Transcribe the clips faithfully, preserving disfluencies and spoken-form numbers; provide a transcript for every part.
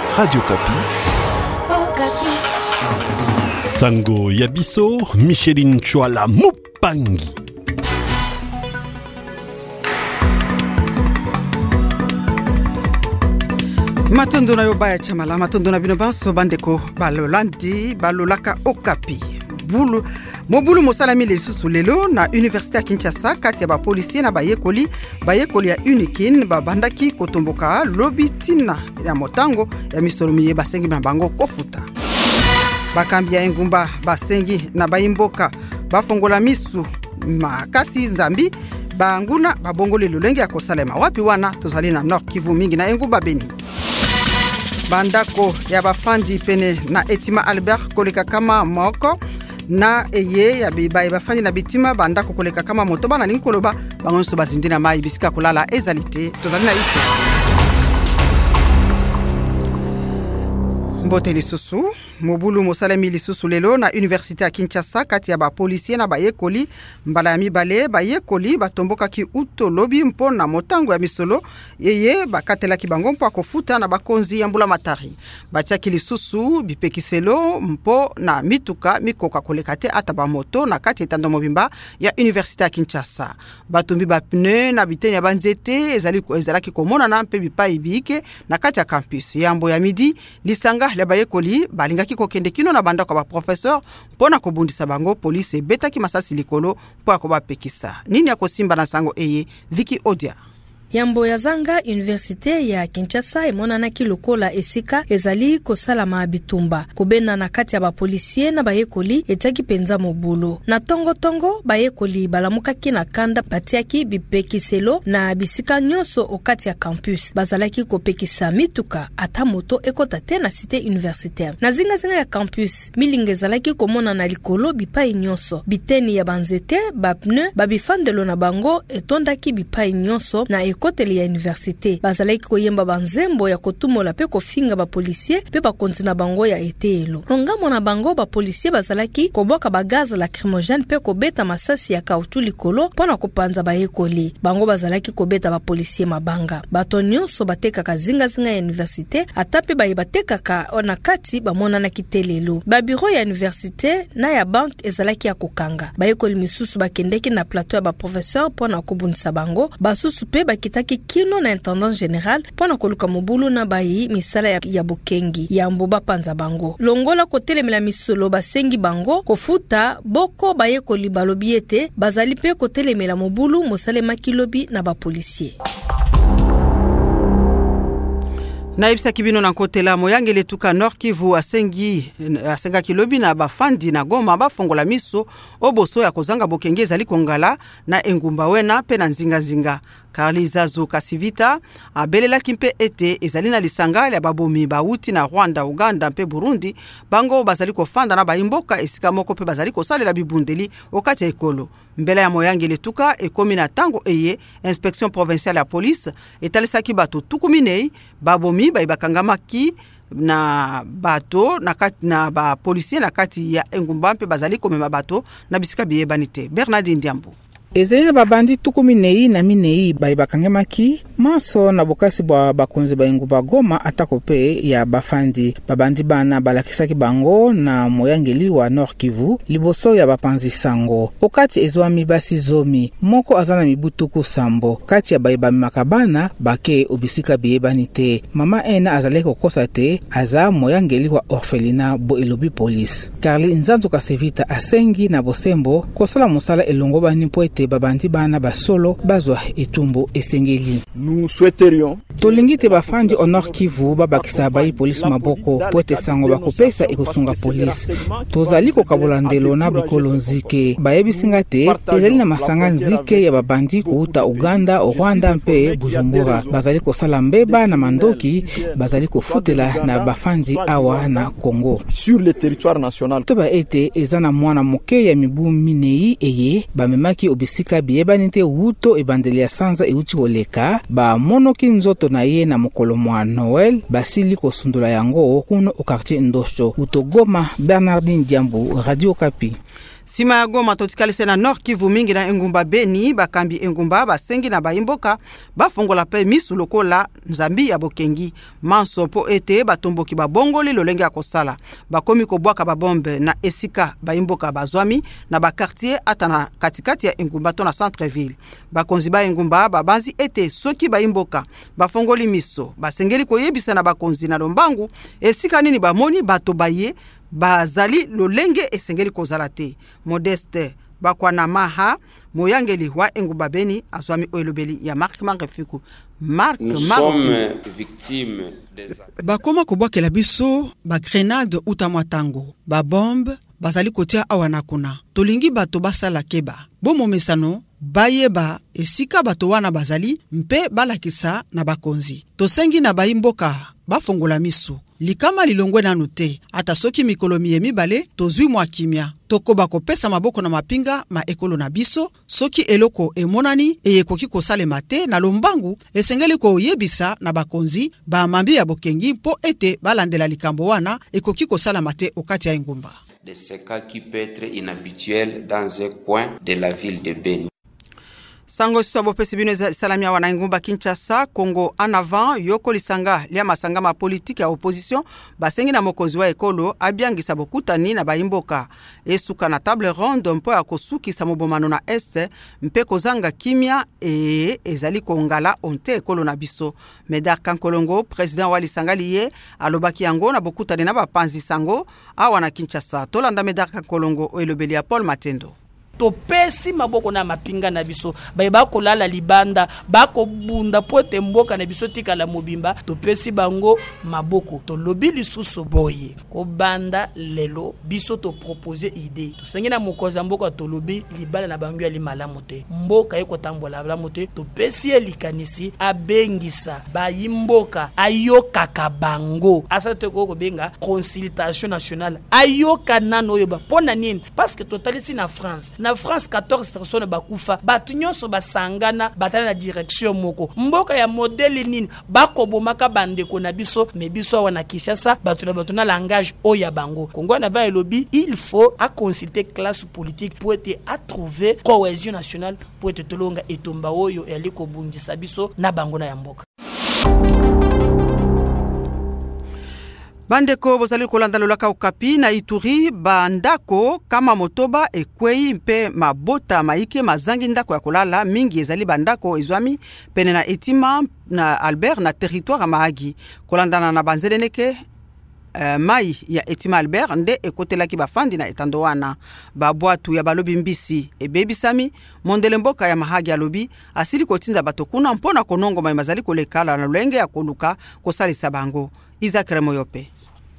Radio Kapi. Sango Yabiso, Micheline Chouala Mupangi. Matondo na yobaya chamala, matondo na binobanso bandeko balolandi balolaka Okapi. Bulu mobulu mosalami lisusu lelo na Université ya Kinshasa kati ya ba policier na bayekoli bayekoli ya Unikin babandaki kotomboka lobi tina ya motango ya misolomiye basengi na bango kofuta. Bakambi ya engumba basengi na bayimboka bafongola misu makasi Nzambi banguna babongole lolenge ya kosalema wapi wana tozali na Nord Kivu mingi na engumba Beni. Bandako ya bafandi pene na Etima Albert koleka kama moko na eye ya biba bafandi na bitima bandako koleka kama moto bana ningi koloba bangonso bazindi na mai bisika kolala ezalite tozali na ite mbote lisusu mobulu mosalami lisusu lelo na Université ya Kinshasa kati ya ba policier na bayekoli mbala ya mibale bayekoli batomboka ki uto lobi mpo na motango ya misolo yeye bakatela ki bango mpo akofuta na bakonzi ya mbula matari batiaki lisusu bipekiselo mpo na mituka mikoka kolekate ata ba moto na kati etando mobimba ya Université ya Kinshasa batumbi ba pneu na biteni ya banzete ezali ezalaki komona na mpe bipai bike na kati ya campus yambo ya midi lisanga la bayekoli balinga ki kokende kino na banda kwa ba professeur pona kobundisa bango police betaki masasi likolo po akoba pekisa nini akosimba na sango eye Vicky Odia. Yambo ya zanga Université ya Kinshasa emonana ki lokola esika ezali kosala mabitumba kobena na kati ya ba policier na bayekoli etaki penza mobulo na tongo tongo bayekoli balamuka ki na kanda batiaki bipekiselo na bisika nyoso okati ya campus bazalaki kopekisa mituka ata moto ekota te na cité universitaire na zinga zinga ya campus milinge zalaki komona na likolo bipai nyoso biteni ya banzete ba pneu babifandelo na bango etondaki bipai nyoso na koteli ya université bazalaki koyemba banzembo ya kotumola pe kofinga ba policier pe ba kontina bango ya etelo ngamo na bango ba policier bazalaki koboka ba gaz lacrymogène pe kobeta masasi ya kauchu likolo pona kopanza ba ekoli bango bazalaki kobeta ba policier mabanga bato nyonso bateka kazinga zinga ya université atape ba bateka ka ona kati bamona na kitelelo ba bureau ya université na ya bank ezalaki ya kokanga ba ekoli misusu bakendeki na plateau ya ba professeur pona kobundisa bango basusu pe ba kitaki kino na intendant général pona koluka mobulu na bayi misala ya, ya bokengi ya mboba panza bango longola kotelemela misolo basengi bango kofuta boko bayekoli balobiete bazali pe kotelemela mobulu mosalema kilobi na ba policier. Naibisa kibino na kotela moyangele tuka Nord Kivu asengi asenga kilobi na bafandi na Goma bafongola miso oboso ya kozanga bokenge ezali kongala na engumba wena pe na nzinga nzinga Karli Zazu Kasivita abelela kimpe ete ezali na lisanga ya babomi bauti na Rwanda, Uganda mpe Burundi bango bazali kofanda na baimboka esika moko pe bazali kosalela bibundeli okati ya ekolo mbela ya moyangele tuka ekomi na tango eye inspection provinciale ya police etalisaki bato tukuminei babomi baibakangamaki na bato na kati na ba policier na kati ya engumba mpe bazali komema bato na bisika biyebanite. Bernardine Ndiambo. Ezeli babandi tukumi nei na minei baibakangemaki maso na bokasi bwa bakonzi baingumba Goma atako pe ya bafandi babandi bana balakisaki bango na moyangeli wa Nord Kivu liboso ya bapanzi sango okati ezwami basi zomi moko azana mibutuku sambo kati ya baibami makabana bake obisika biyebanite mama ena azaleko kosa te aza moyangeli wa orphelina bo elobi police Karli Nzanzu Kasevita asengi na bosembo kosala musala elongo bani poete babandi bana basolo bazwa etumbo esengeli. Nous souhaiterions tolingi te bafandi au Nord Kivu babakisa bayi police maboko poete sango bakopesa ekosunga police tozali kokabola ndelo na bikolo nzike bayebisinga te ezali na masanga nzike ya babandi kuuta Uganda, Rwanda mpe Bujumbura bazali kosala mbeba na mandoki bazali kofutela na bafandi awa na Congo sur le territoire national. Toba ete ezana mwana moke ya mibu minei eye bamemaki obisika biyebanite wuto ebandeli ya sanza euti koleka ba monoki nzoto na ye na mokolo mwa Noel basili kosundula yango kuno au quartier Ndosho utogoma. Bernardine Diambo, Radio Kapi. Sima ya Goma totikalise na Nord Kivu mingi na engumba Beni bakambi engumba basengi na baimboka bafongola pe misu lokola nzambi ya bokengi manso po ete batomboki babongoli lolenge ya kosala bakomi kobwaka babombe na esika baimboka bazwami na bakartier atana katikati ya engumba to na centre ville bakonzi ba engumba babanzi ete soki baimboka bafongoli miso basengeli koyebisa na bakonzi na lombangu esika nini bamoni bato baye bazali lolenge esengeli kozala te. Modeste bakwana maha moyangeli wa engumba Beni azwami oelobeli ya Mark Mangefiku. Mark Nous sommes victimes des bakoma kobwakela biso ba grenade utamwa tango ba bombe bazali kotia awana kuna tolingi bato basala keba bomo mesano bayeba esika bato wana bazali mpe balakisa na bakonzi tosengi na baimboka bafongola miso likama lilongwe nanu te ata soki mikolo mibale tozwi mwa kimia tokoba kopesa maboko na mapinga ma ekolo na biso soki eloko emonani eyekoki kosalema te na lombangu esengeli koyebisa na bakonzi ba mambi ya bokengi mpo ete balandela likambo wana ekoki kosalama te okati ya engumba. De ce cas qui peut être inhabituel dans un coin de la ville de Beni. Sango swabo pesi bino salamia wana engumba Kinshasa Congo en avant yoko lisanga lia masanga ma politique ya opposition basengi na mokonzi wa ekolo abiangisa bokutani na baimboka esuka na table ronde mpo ya kosukisa mobomano na este mpe kozanga kimia e ezali kongala onte ekolo na biso. Medar Kankolongo president wa lisanga liye alobaki yango na bokutani na bapanzi sango awa na Kinshasa. Tolanda Medar Kankolongo oelobeli ya Paul Matendo. Topesi maboko na mapinga na biso bayeba kolala libanda bako bunda pote mboka na biso tika la mobimba topesi bango maboko to lobi lisusu boye ko banda lelo biso to proposer idée to sengi na mokoza mboka to lobi libala na bango ya limalamu te mboka eko tambola la mote topesi elikanisi abengisa bayimboka ayoka kabango asa te ko benga consultation nationale ayoka nano yoba pona nini parce que totalisi na France na France quatorze personnes bakufa batunyoso basangana batana na direction moko mboka ya modèle nini bakobomaka bandeko na biso me biso wana Kinshasa batuna batuna langage oya bango Congo na va lobby il faut à consulter classe politique pour être à trouver cohésion nationale pour être tolonga etomba oyo eliko bundisa biso na bango na ya mboka. Bandeko bozali kolanda lolaka Okapi na Ituri bandako kama motoba ekwei mpe mabota maike mazangi ndako ya kolala mingi ezali bandako ezwami pene na Etima na Albert na territoire Mahagi kolandana na banzeleneke Uh, mai ya Etima Albert nde ekotelaki bafandi na etando wana babwatu ya balobi mbisi ebebisami mondele mboka ya Mahagi alobi asili kotinda batokuna mpona konongo mai mazali kolekala na lolenge ya koluka kosalisa bango. Isaac Remoyope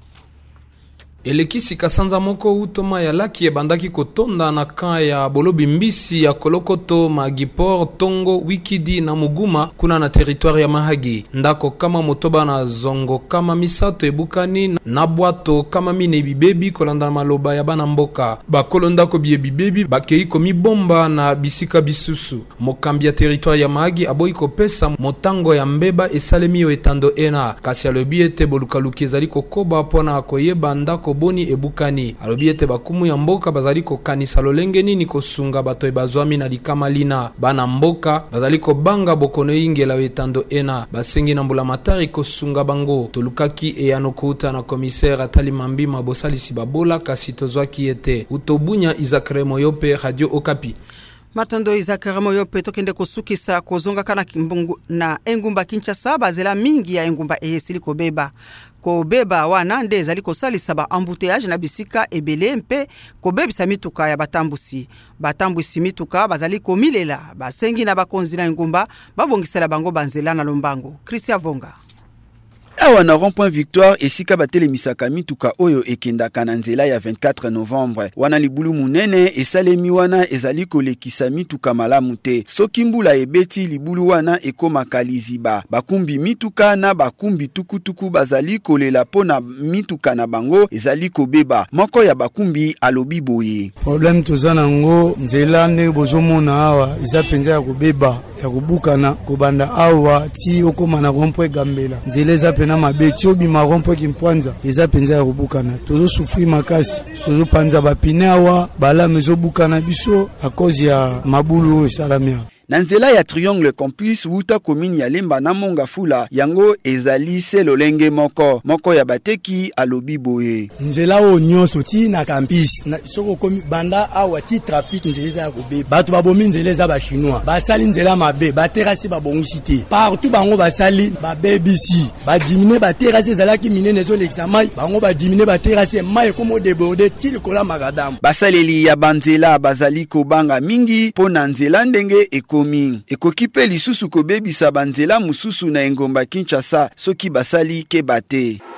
Elekisi kasanza moko utoma ya laki ebandaki kotonda na kan ya bolobi mbisi ya Kolokoto, Magipor, Tongo, Wikidi na Muguma kuna na territoire ya Mahagi. Ndako kama motoba na zongo kama misato ebukani na bwato kama mine bibebi kolanda maloba ya bana mboka. Bakolo ndako biye bibebi bakei komi bomba na bisika bisusu. Mokambi ya territoire ya Mahagi aboyi kopesa motango ya mbeba esalemi yo etando ena. Kasi alobi ete bolukaluki ezali kokoba pona koyeba ndako boni ebukani alobi ete bakumu ya mboka bazali kokanisa lolenge nini kosunga bato ebazwami na likama lina bana mboka bazali kobanga bokono ingela wetando ena basengi na mbula matari kosunga bango tolukaki eyano kouta na commissaire Atali Mambi mabosalisi babola kasi tozwaki ete utobunya Isaac Remoyope Radio Okapi. Matando Isaac Remoyope tokende kosukisa kozonga kana kimbungu na engumba Kinshasa bazela mingi ya engumba eyesili kobeba kobeba wana nde ezali kosalisa ba embouteillage na bisika ebele mpe kobebisa mituka ya batambusi batambusi mituka bazali komilela basengi na bakonzi na engumba babongisela bango banzela na lombango. Christian Vonga Awa na rond-point Victoire esika batele misaka mituka oyo ekendaka na nzela ya vingt-quatre novembre wana libulu munene esalemi wana ezali kolekisa mituka malamu te soki mbula ebeti libulu wana ekomaka liziba bakumbi mituka na bakumbi tukutuku bazali kolela pona mituka na bango ezali kobeba moko ya bakumbi alobi boye problème tozana ngo nzela ne bozomona awa eza penza ya kobeba ya kubukana kobanda awa ti okoma na rond-point Gambela nzela eza pena mabe tiobi marompo kimpwanza eza penza ya kobukana tozo sufri makasi tozo panza bapine awa bala mezo bukana biso a cause ya mabulu esalamia na nzela ya Triangle Campus wuta komini ya Lemba na Mongafula yango ezali se lolenge moko moko ya bateki alobi boye nzela o nyonso ti na campus na soko komi banda awa ti trafic nzela ya kobe bato babomi nzela za ba chinois basali nzela mabe baterasi babongisi te partout bango basali babebisi badimine baterasi ezalaki minene zo l'examen bango badimine baterasi mai komo débordé ti likola magadam basaleli ya banzela bazali kobanga mingi po na nzela ndenge eko ekoki pe lisusu kobebisa banzela mususu na engomba Kinshasa soki basali ke bate.